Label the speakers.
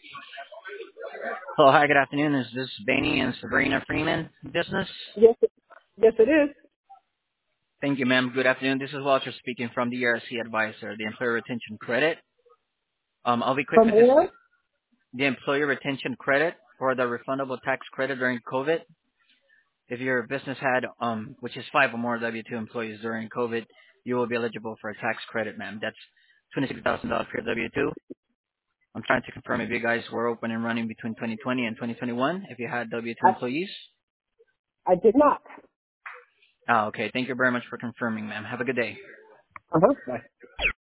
Speaker 1: Hello, hi, good afternoon. Is this Benny and Sabrina Freeman business?
Speaker 2: Yes, yes, it is.
Speaker 1: Thank you, ma'am. Good afternoon. This is Walter speaking from the ERC Advisor, the Employer Retention Credit. I'll be quick
Speaker 2: From
Speaker 1: with this.
Speaker 2: where?
Speaker 1: The Employer Retention Credit for the refundable tax credit during COVID. If your business had, which is 5 or more W-2 employees during COVID, you will be eligible for a tax credit, ma'am. That's $26,000 per W-2. I'm trying to confirm if you guys were open and running between 2020 and 2021, if you had W-2
Speaker 2: I,
Speaker 1: employees.
Speaker 2: I did not.
Speaker 1: Ah, okay. Thank you very much for confirming, ma'am. Have a good day.
Speaker 2: Uh-huh.